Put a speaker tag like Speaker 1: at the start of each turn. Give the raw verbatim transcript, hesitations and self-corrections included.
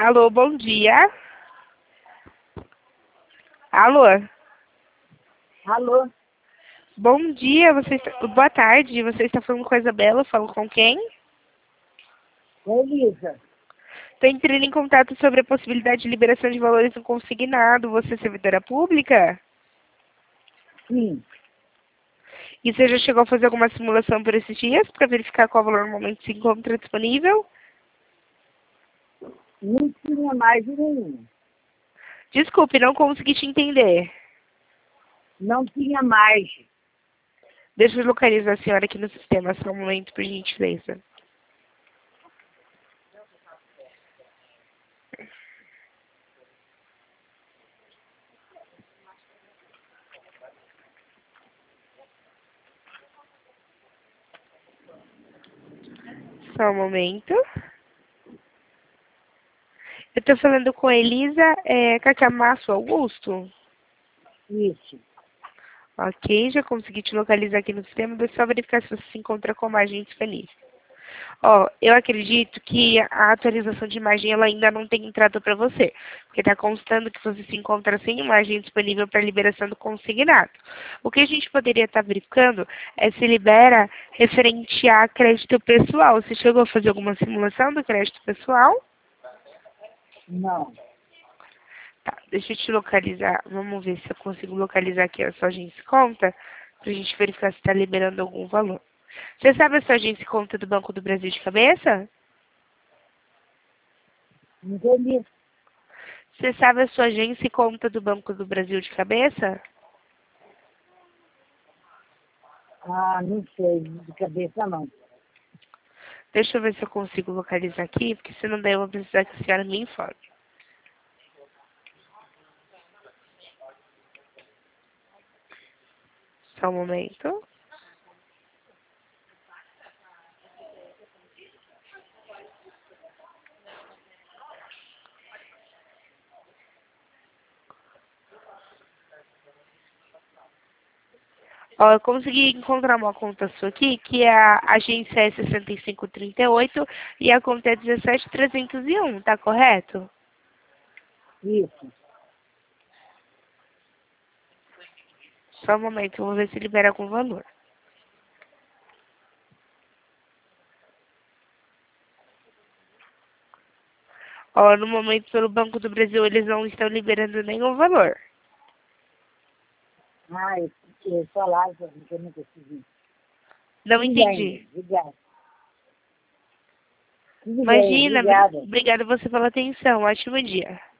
Speaker 1: Alô, bom dia. Alô?
Speaker 2: Alô?
Speaker 1: Bom dia, você está... boa tarde, você está falando com a Isabela, falo com quem?
Speaker 2: Elisa.
Speaker 1: Estou entrando em contato sobre a possibilidade de liberação de valores no consignado. Você é servidora pública?
Speaker 2: Sim.
Speaker 1: E você já chegou a fazer alguma simulação por esses dias para verificar qual valor normalmente se encontra disponível?
Speaker 2: Não tinha mais nenhum.
Speaker 1: Desculpe, não consegui te entender.
Speaker 2: Não tinha mais.
Speaker 1: Deixa eu localizar a senhora aqui no sistema, só um momento, por gentileza. Só um momento. Eu estou falando com a Elisa é, Cacamasso Augusto.
Speaker 2: Isso.
Speaker 1: Ok, já consegui te localizar aqui no sistema. Deixa eu só verificar se você se encontra com a imagem disponível. Ó, eu acredito que a atualização de imagem ela ainda não tem entrado para você, porque está constando que você se encontra sem imagem disponível para liberação do consignado. O que a gente poderia estar verificando é se libera referente a crédito pessoal. Você chegou a fazer alguma simulação do crédito pessoal?
Speaker 2: Não.
Speaker 1: Tá, deixa eu te localizar. Vamos ver se eu consigo localizar aqui a sua agência conta, para a gente verificar se está liberando algum valor. Você sabe a sua agência conta do Banco do Brasil de cabeça?
Speaker 2: Entendi.
Speaker 1: Você sabe a sua agência conta do Banco do Brasil de cabeça?
Speaker 2: Ah, não sei. De cabeça não.
Speaker 1: Deixa eu ver se eu consigo localizar aqui, porque se não der eu vou precisar que a senhora me informe. Só um momento. Ó, eu consegui encontrar uma conta sua aqui, que é a agência é sessenta e cinco trinta e oito e a conta é dezessete mil trezentos e um, tá correto?
Speaker 2: Isso.
Speaker 1: Só um momento, vou ver se libera algum valor. Ó, no momento, pelo Banco do Brasil, eles não estão liberando nenhum valor.
Speaker 2: Ah, eu, eu falava que eu não consegui.
Speaker 1: Não
Speaker 2: Tudo bem.
Speaker 1: entendi.
Speaker 2: Obrigada. Tudo bem.
Speaker 1: Imagina,
Speaker 2: Obrigada.
Speaker 1: obrigada você pela atenção. Ótimo dia.